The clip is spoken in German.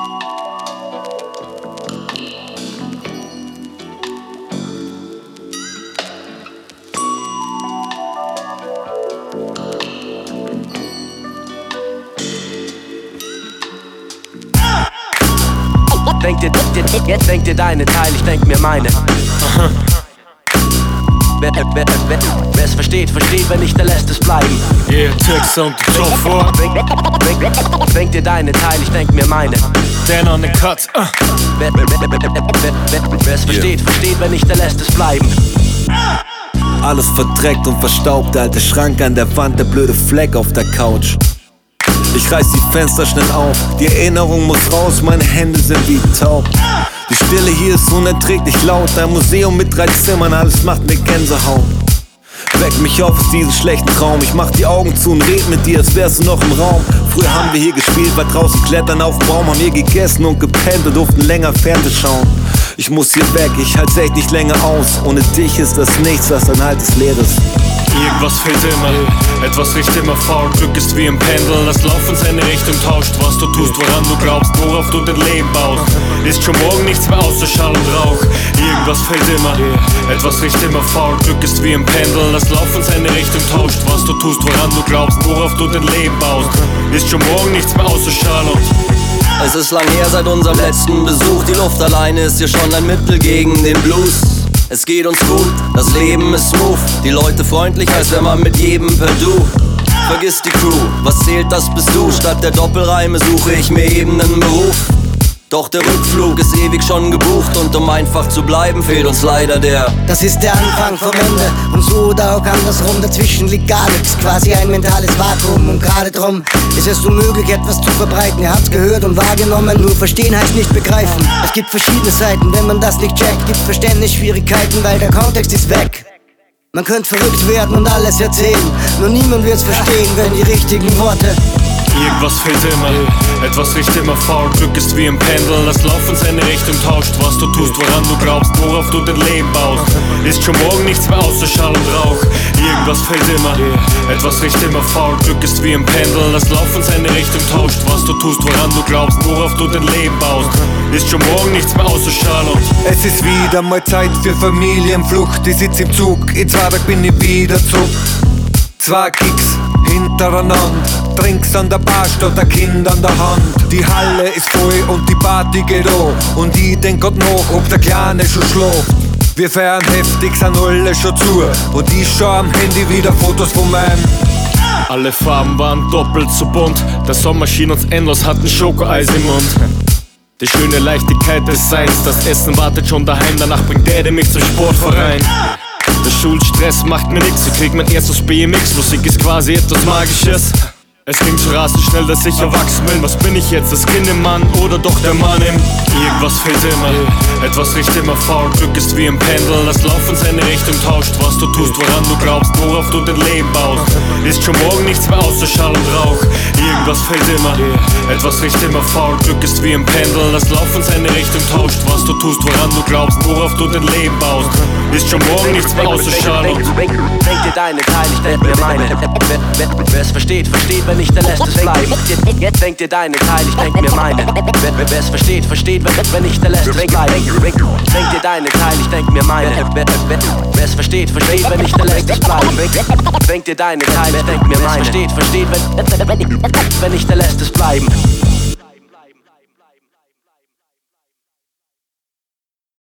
Denk dir deine Teil, ich denk mir meine. Wer's versteht, wenn nicht, der lässt es bleiben. Yeah, Text und so vor. Denk dir deine Teil, ich denk mir meine. Dan on the cut. Wer's versteht, wenn nicht, der lässt es bleiben. Alles verdreckt und verstaubt, der alte Schrank an der Wand, der blöde Fleck auf der Couch. Ich reiß die Fenster schnell auf, die Erinnerung muss raus, meine Hände sind wie taub. Die Stille hier ist unerträglich laut, ein Museum mit 3 Zimmern, alles macht mir Gänsehaut. Weck mich auf aus diesem schlechten Traum, ich mach die Augen zu und red mit dir, als wärst du noch im Raum. Früher haben wir hier gespielt, war draußen klettern auf dem Baum, haben hier gegessen und gepennt und durften länger Fernsehen schauen. Ich muss hier weg, ich halt's echt nicht länger aus, ohne dich ist das nichts, was ein altes Leeres. Irgendwas fehlt immer, etwas riecht immer faul. Glück ist wie ein Pendel, das Lauf in seine Richtung tauscht. Was du tust, woran du glaubst, worauf du dein Leben baust, ist schon morgen nichts mehr außer Schall und Rauch. Irgendwas fehlt immer, etwas riecht immer faul. Glück ist wie ein Pendel, das Lauf in seine Richtung tauscht. Was du tust, woran du glaubst, worauf du dein Leben baust, ist schon morgen nichts mehr außer Schall und Es ist lang her seit unserem letzten Besuch. Die Luft alleine ist hier schon ein Mittel gegen den Blues. Es geht uns gut, das Leben ist smooth. Die Leute freundlich, als wenn man mit jedem per Du. Vergiss die Crew, was zählt, das bist du. Statt der Doppelreime suche ich mir eben nen Beruf. Doch der Rückflug ist ewig schon gebucht und um einfach zu bleiben, fehlt uns leider der. Das ist der Anfang vom Ende und so oder auch andersrum, dazwischen liegt gar nichts, quasi ein mentales Vakuum. Und gerade drum ist es unmöglich, etwas zu verbreiten. Ihr habt's gehört und wahrgenommen, nur verstehen heißt nicht begreifen. Es gibt verschiedene Seiten, wenn man das nicht checkt, gibt Verständnisschwierigkeiten, weil der Kontext ist weg. Man könnte verrückt werden und alles erzählen, nur niemand wird's verstehen, wenn die richtigen Worte. Irgendwas fehlt immer, etwas riecht immer faul. Glück ist wie ein Pendel, das Lauf in seine Richtung tauscht. Was du tust, woran du glaubst, worauf du dein Leben baust, ist schon morgen nichts mehr außer Schall und Rauch. Irgendwas fehlt immer, etwas riecht immer faul. Glück ist wie ein Pendel, das Lauf in seine Richtung tauscht. Was du tust, woran du glaubst, worauf du dein Leben baust, ist schon morgen nichts mehr außer Schall und es ist wieder mal Zeit für Familienflucht. Ich sitz im Zug, in 2 Tagen bin ich wieder zurück. 2 Gigs hintereinander, Drinks an der Bar statt ein Kind an der Hand. Die Halle ist voll und die Party geht an. Und ich denk grad nach, ob der Kleine schon schläft. Wir feiern heftig, sind alle schon zu. Und ich schau am Handy wieder Fotos von meinem. Alle Farben waren doppelt so bunt. Der Sommer schien uns endlos, hatten Schokoeis im Mund. Die schöne Leichtigkeit des Seins, das Essen wartet schon daheim. Danach bringt Daddy mich zum Sportverein. Der Schulstress macht mir nix, ich krieg mein erstes BMX. Musik ist quasi etwas Magisches. Es ging so rasend schnell, dass ich erwachsen bin. Was bin ich jetzt, das Kind im Mann oder doch der Mann im? Irgendwas fehlt immer, etwas riecht immer faul. Glück ist wie ein Pendel, das Lauf in seine Richtung tauscht. Was du tust, woran du glaubst, worauf du dein Leben baust, ist schon morgen nichts mehr außer Schall und Rauch. Irgendwas fehlt immer, etwas riecht immer faul. Glück ist wie ein Pendel, das Lauf in seine Richtung tauscht. Was du tust, woran du glaubst, worauf du dein Leben baust, ist schon morgen nichts mehr außer Schall und Denk dir deine Teil, ich denk mir meine. Wer's versteht, wenn nicht, der lässt es bleiben. Denk dir deine Teil, ich denk mir meine. Wer's versteht, wenn nicht, der lässt es bleiben. Denk dir deine Teil, ich denk mir meine. Wer's versteht, wenn nicht, der lässt es bleiben. Denk dir deine Teil, ich denk mir meine. Versteht, wenn nicht, der lässt es bleiben.